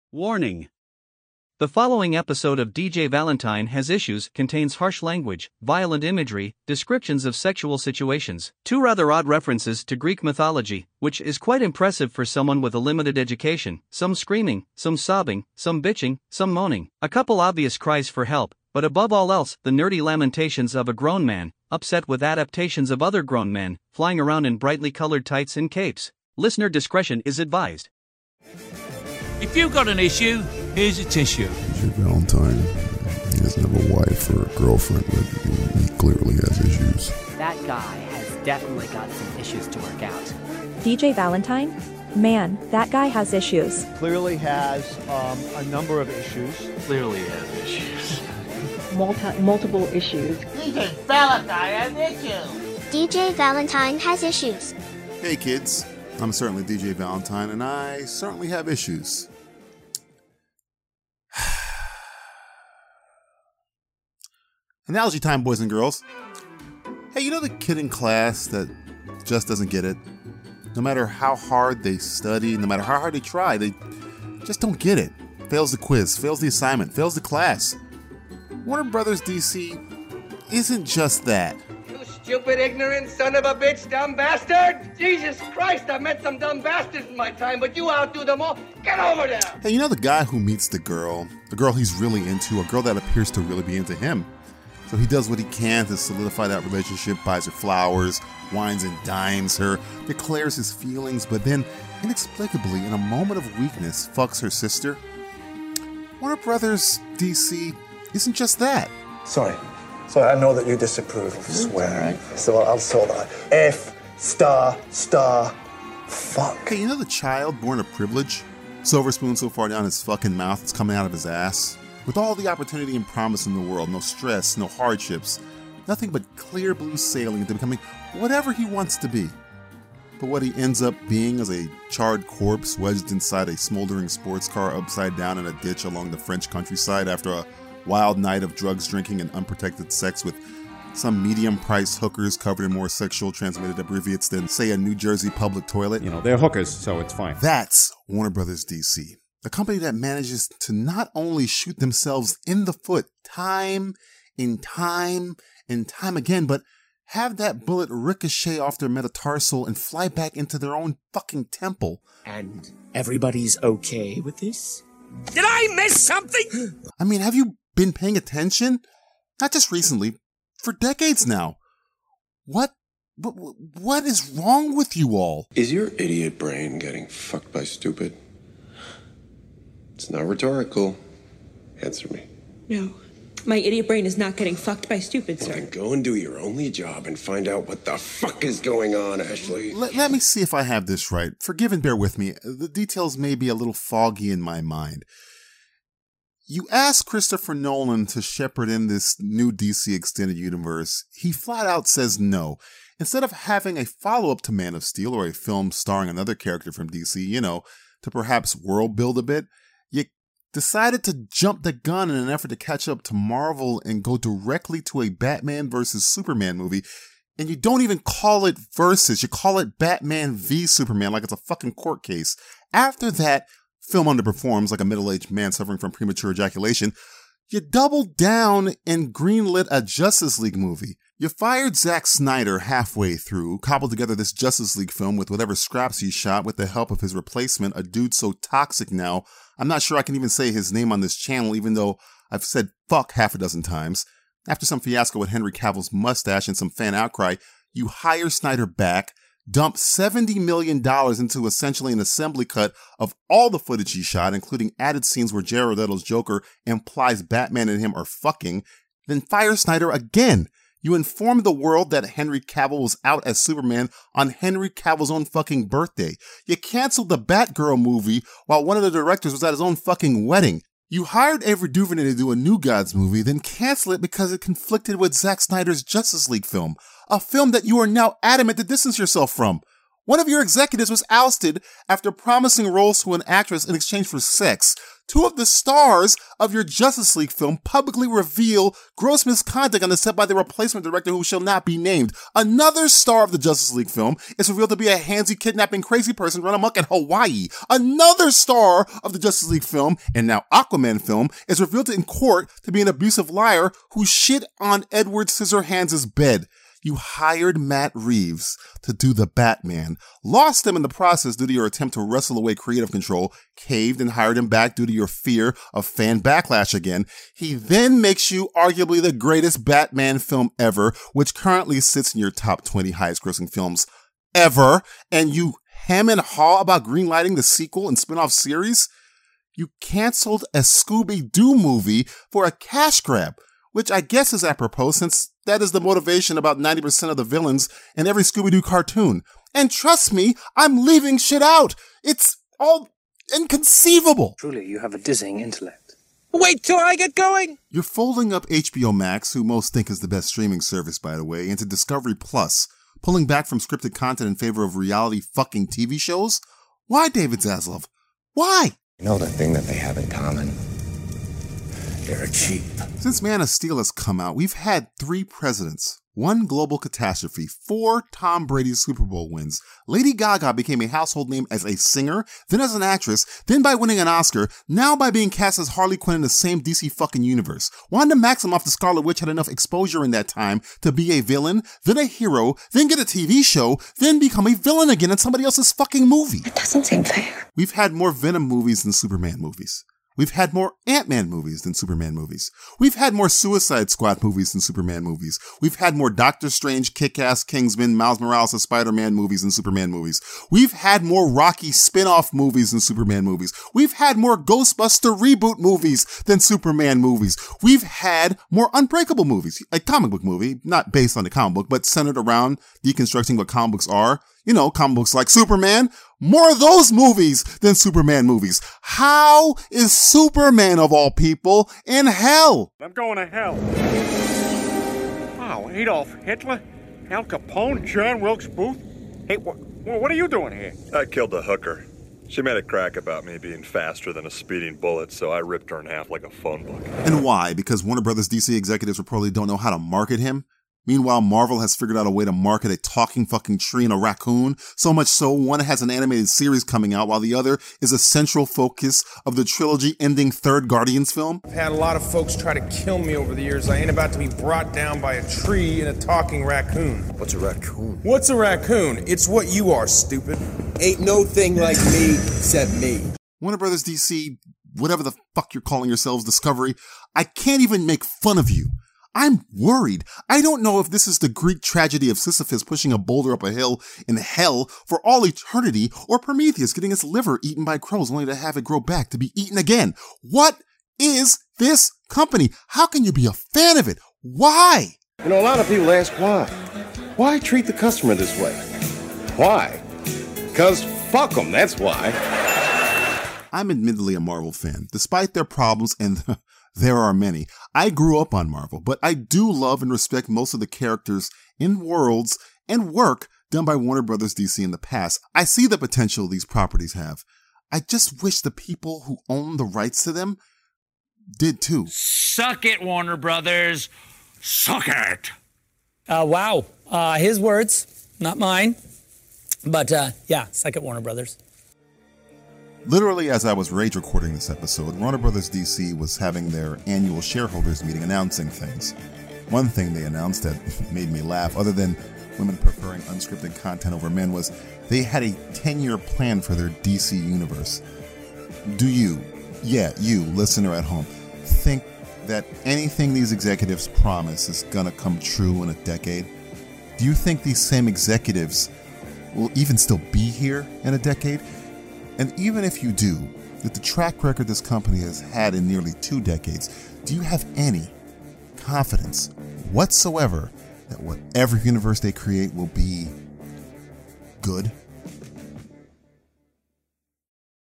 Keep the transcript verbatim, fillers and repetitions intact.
Warning. The following episode of D J Valentine Has Issues contains harsh language, violent imagery, descriptions of sexual situations, two rather odd references to Greek mythology, which is quite impressive for someone with a limited education, some screaming, some sobbing, some bitching, some moaning, a couple obvious cries for help, but above all else, the nerdy lamentations of a grown man, upset with adaptations of other grown men, flying around in brightly colored tights and capes. Listener discretion is advised. If you've got an issue, here's a tissue. D J Valentine, he doesn't have a wife or a girlfriend, but he, he clearly has issues. That guy has definitely got some issues to work out. D J Valentine? Man, that guy has issues. Clearly has um, a number of issues. Clearly has issues. Multi- multiple issues. D J Valentine has issues. D J Valentine has issues. Hey kids, I'm certainly D J Valentine, and I certainly have issues. Analogy time, boys and girls. Hey, you know the kid in class that just doesn't get it? No matter how hard they study, no matter how hard they try, they just don't get it. Fails the quiz, fails the assignment, fails the class. Warner Brothers D C isn't just that. You stupid, ignorant son of a bitch, dumb bastard! Jesus Christ, I've met some dumb bastards in my time, but you outdo them all. Get over there! Hey, you know the guy who meets the girl, the girl he's really into, a girl that appears to really be into him. So he does what he can to solidify that relationship, buys her flowers, wines and dines her, declares his feelings, but then, inexplicably, in a moment of weakness, fucks her sister. Warner Brothers D C isn't just that. Sorry. Sorry, I know that you disapprove of swearing, so I'll sort that. F, star, star, fuck. Hey, you know the child born of privilege? Silver spoon so far down his fucking mouth it's coming out of his ass? With all the opportunity and promise in the world, no stress, no hardships, nothing but clear blue sailing into becoming whatever he wants to be. But what he ends up being is a charred corpse wedged inside a smoldering sports car upside down in a ditch along the French countryside after a wild night of drugs, drinking, and unprotected sex with some medium-priced hookers covered in more sexual transmitted abbreviates than, say, a New Jersey public toilet. You know, they're hookers, so it's fine. That's Warner Brothers D C. A company that manages to not only shoot themselves in the foot time and time and time again, but have that bullet ricochet off their metatarsal and fly back into their own fucking temple. And everybody's okay with this? Did I miss something? I mean, have you been paying attention? Not just recently, for decades now. What, what, what is wrong with you all? Is your idiot brain getting fucked by stupid? It's not rhetorical. Answer me. No. My idiot brain is not getting fucked by stupid, sir. Well, then go and do your only job and find out what the fuck is going on, Ashley. Let, let me see if I have this right. Forgive and bear with me. The details may be a little foggy in my mind. You ask Christopher Nolan to shepherd in this new D C extended universe. He flat out says no. Instead of having a follow-up to Man of Steel or a film starring another character from D C, you know, to perhaps world build a bit, you decided to jump the gun in an effort to catch up to Marvel and go directly to a Batman versus Superman movie. And you don't even call it versus, you call it Batman v Superman like it's a fucking court case. After that, film underperforms like a middle-aged man suffering from premature ejaculation, you doubled down and greenlit a Justice League movie. You fired Zack Snyder halfway through, cobbled together this Justice League film with whatever scraps he shot with the help of his replacement, a dude so toxic now, I'm not sure I can even say his name on this channel, even though I've said fuck half a dozen times. After some fiasco with Henry Cavill's mustache and some fan outcry, you hire Snyder back, dump seventy million dollars into essentially an assembly cut of all the footage he shot, including added scenes where Jared Leto's Joker implies Batman and him are fucking, then fire Snyder again. You informed the world that Henry Cavill was out as Superman on Henry Cavill's own fucking birthday. You canceled the Batgirl movie while one of the directors was at his own fucking wedding. You hired Ava DuVernay to do a New Gods movie, then cancel it because it conflicted with Zack Snyder's Justice League film, a film that you are now adamant to distance yourself from. One of your executives was ousted after promising roles to an actress in exchange for sex. Two of the stars of your Justice League film publicly reveal gross misconduct on the set by the replacement director who shall not be named. Another star of the Justice League film is revealed to be a handsy, kidnapping, crazy person run amok in Hawaii. Another star of the Justice League film, and now Aquaman film, is revealed in court to be an abusive liar who shit on Edward Scissorhands' bed. You hired Matt Reeves to do the Batman, lost him in the process due to your attempt to wrestle away creative control, caved and hired him back due to your fear of fan backlash again. He then makes you arguably the greatest Batman film ever, which currently sits in your top twenty highest grossing films ever, and you hem and haw about greenlighting the sequel and spin-off series? You canceled a Scooby-Doo movie for a cash grab, which I guess is apropos since that is the motivation about ninety percent of the villains in every Scooby-Doo cartoon. And trust me, I'm leaving shit out. It's all inconceivable. Truly, you have a dizzying intellect. Wait till I get going! You're folding up H B O Max, who most think is the best streaming service, by the way, into Discovery Plus, pulling back from scripted content in favor of reality fucking T V shows? Why, David Zaslav? Why? You know the thing that they have in common? They're cheap. Since Man of Steel has come out, we've had three presidents, one global catastrophe, four Tom Brady Super Bowl wins. Lady Gaga became a household name as a singer, then as an actress, then by winning an Oscar, now by being cast as Harley Quinn in the same D C fucking universe. Wanda Maximoff, the Scarlet Witch, had enough exposure in that time to be a villain, then a hero, then get a T V show, then become a villain again in somebody else's fucking movie. That doesn't seem fair. We've had more Venom movies than Superman movies. We've had more Ant-Man movies than Superman movies. We've had more Suicide Squad movies than Superman movies. We've had more Doctor Strange, Kick-Ass, Kingsman, Miles Morales, and Spider-Man movies than Superman movies. We've had more Rocky spin-off movies than Superman movies. We've had more Ghostbuster reboot movies than Superman movies. We've had more Unbreakable movies, a comic book movie, not based on the comic book, but centered around deconstructing what comic books are. You know, comic books like Superman. More of those movies than Superman movies. How is Superman, of all people, in hell? I'm going to hell. Wow, Adolf Hitler? Al Capone? John Wilkes Booth? Hey, wh- what are you doing here? I killed a hooker. She made a crack about me being faster than a speeding bullet, so I ripped her in half like a phone book. And why? Because Warner Brothers D C executives reportedly don't know how to market him? Meanwhile, Marvel has figured out a way to market a talking fucking tree and a raccoon, so much so one has an animated series coming out while the other is a central focus of the trilogy-ending third Guardians film. I've had a lot of folks try to kill me over the years. I ain't about to be brought down by a tree and a talking raccoon. What's a raccoon? What's a raccoon? It's what you are, stupid. Ain't no thing like me except me. Warner Brothers D C, whatever the fuck you're calling yourselves, Discovery, I can't even make fun of you. I'm worried. I don't know if this is the Greek tragedy of Sisyphus pushing a boulder up a hill in hell for all eternity, or Prometheus getting his liver eaten by crows only to have it grow back to be eaten again. What is this company? How can you be a fan of it? Why? You know, a lot of people ask why. Why treat the customer this way? Why? Because fuck them, that's why. I'm admittedly a Marvel fan, despite their problems, and there are many. I grew up on Marvel, but I do love and respect most of the characters in worlds and work done by Warner Brothers D C in the past. I see the potential these properties have. I just wish the people who own the rights to them did too. Suck it, Warner Brothers. Suck it. Uh, wow. Uh, his words, not mine. But uh, yeah, suck it, Warner Brothers. Literally, as I was rage recording this episode, Warner Brothers D C was having their annual shareholders meeting announcing things. One thing they announced that made me laugh, other than women preferring unscripted content over men, was they had a ten-year plan for their D C universe. Do you, yeah, you, listener at home, think that anything these executives promise is gonna come true in a decade? Do you think these same executives will even still be here in a decade? And even if you do, with the track record this company has had in nearly two decades, do you have any confidence whatsoever that whatever universe they create will be good?